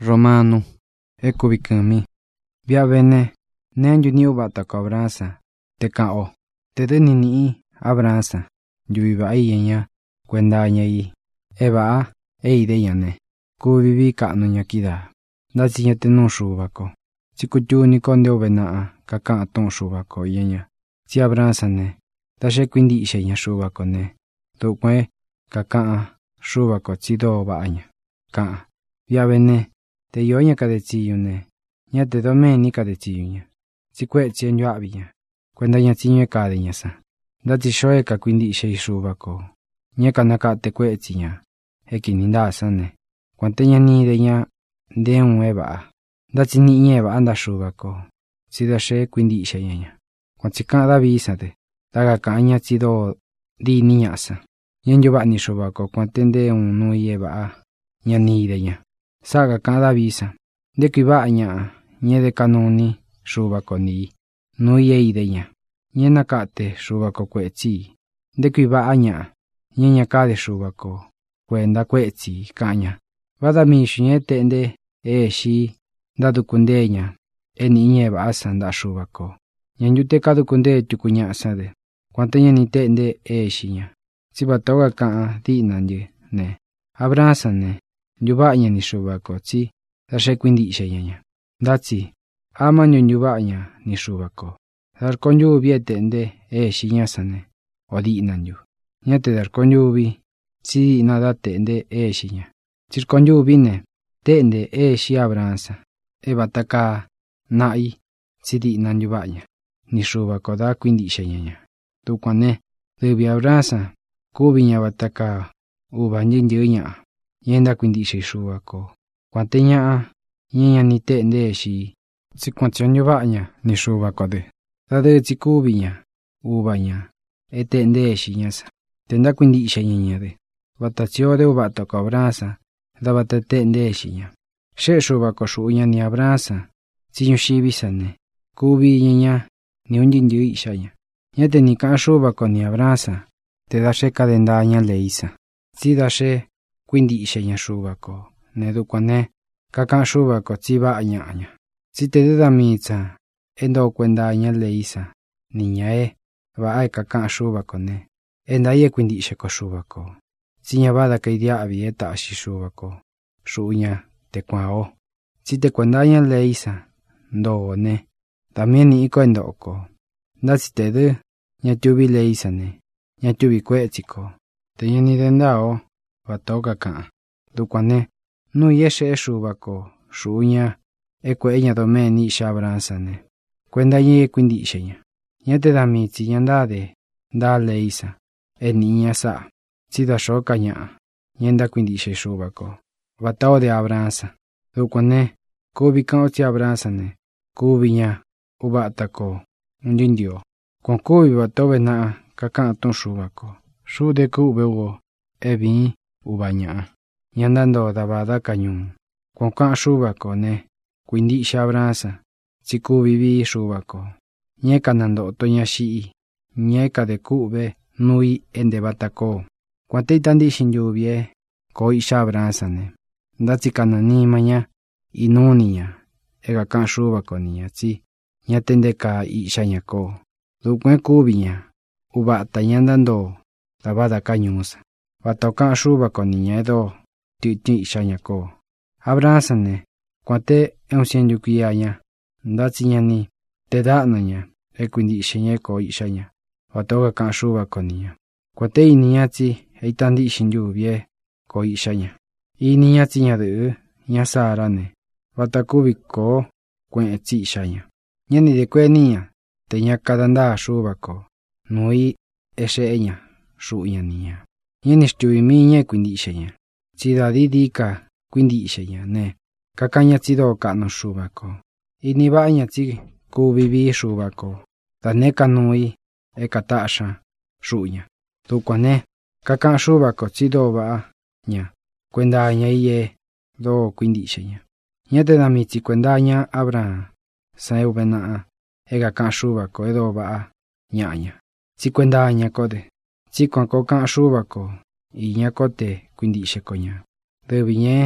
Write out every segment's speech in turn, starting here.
Romano, ekubikami. Via bene, nenju ni ubata ko abrasa, te kao, te de ni abrasa, yuiba iyenya, kwenda nyai, eba, eide yane, kubibi kano nyakida, dachi nyate no shubako, chikutu ni konde obena, kaka ton shubako yenya, si abrasa ne, dashe quindi ishenya shubako ne, tukwe, kaka, shubako chido baanya, ka, via bene, te yonya kadechiyo ne, nya te dome ni kadechiyo, chikwe chien yuabiya, kwenda nya chinye kade nyasa, dachi shoe ka quindi ishei shubako, nya kanaka te kwe chinya, heki nindasa ne, kwante nya ni de nya, de unweba, dachi ni nyeba anda shubako, chida she quindi ishenya, kwanchika da visa de, daga kanya chido di niñasa, nya yuba ni shubako, kwante de unu yeba, nya ni de nya, saga kada visa, de kiba nya, nye de kanoni, shubako ni, no ye ideña, nye nakate shubako kwechi, de kiba nya, nye nyakade shubako, kwenda kwechi kanya, vada mishu nye tende, shi, dadu kundeña, ni nyeba asanda shubako, nyanyute kadu kunde tukunya asade, kwante nye ni tende, shinya, chiba toga kaa di nanje, ne, abrasa ne, yuba nya ni shubako, chi, dashe quindi ishenya, dachi, ama nyuba nya ni shubako, dar konyu vietende, shinya sane, odi nanyu, nyate dar konyu vi, chi nada tende, shinya, chir konyu vine, tende, shi abranza, bataka, nai, chidi nanyuba nya, ni shubako da quindi ishenya, tu kwane, debi abranza, kubinya bataka, uba njinjinya, yenda quindi ishe shubako, kwante nya, nyenya ni tende shi, chikwanchon yubaña ni shubako de, dade chikubiña, ubaña, tende shiñasa, tenda quindi ishenya de, batachio de ubato ko abrasa, da batatende shiña, she shubako shuña ni abrasa, chiñu shibisane, kubi nyenya, ni unjinju ishaya, nyate ni ka shubako ni abrasa, te da she kadendaña leisa, si da she quindi ishenya shubako, ne dukwane, kaka shubako chiba añaña. Si te de damitza, endo kwenda nya leisa, niña va kaka shubako ne, enda quindi sheko shubako, sinya bada ka idia abieta ashi shubako, shuña te kwao, si te kwenda nya leisa, ndo ne, también ni iko endoko, da si te de, nya tubi leisa ne, nya tubi kwechiko, te nya ni dendao, batoka ka, dukwane, no yeshe shubako, shuña, enya dome ni shabranzane, kwenda ye quindi ishenya, nyate damitzi yandade, da leisa, niña sa, chida shoka nya, nyenda quindi ishe shubako, batao de abranza, dukwane, kubi kaochi abranzane, kubi nya, ubatako, unjindio, con kubi batobe na, kakaton shubako, shude kube ugo, ebi, ubanya, nyandando dabada kanyun, con ka shubako ne, quindi shabranza, chiku vivi shubako, nyeka nando toña shi, nyeka de kube, nui ende batako, kwante tandi shinjubie, koi shabranza ne, dachi kanani maña, inuniya, ega kan shubako niya chi, nyatende ka ishanyako, dukwe kubiña, ubata nyandando, dabada kanyusa, batoka shubako niya edo, titi ishanyako, abranza ne, kwante yukiyaña, dachi nyani, te da naña, quindi ishenya ko ishanya, batoka kan shubako niya, kwante iniña chi, tandi shinjubie, ko ishanya, iniña chi nya de, nya sarane, batakubiko, kwen chi ishanya, nyani de kwe niya, te nya kadanda shubako, nui, eña, shuña niya, nyani shtuimi nye quindi ishenya, chida didika, quindi ishenya ne, kakanya chido kano shubako, inibaña chi, kubibi shubako, daneka nui, katasha, shuña, tukwane, kaka shubako chido ba, nya, kwenda nya iye, do quindi ishenya, nyate damitzi kwenda nya abra, sa ubena, kaka shubako edo ba, nya, chi kwenda nya kode, chi kwanko kan shubako, nya kote quindi ishekoña, de biñe,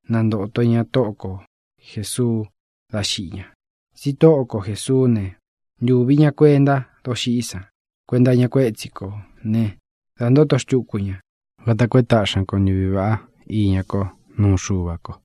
nando'otoña to'o Jesús daxi'ña. Si to'o Jesús ne yuviña cuenda doxi'isa, cuendaña cue'tsiko ne dandoto xtyu'kuña, gatakuetaxanko ñuviva'a iñako nuxuvako.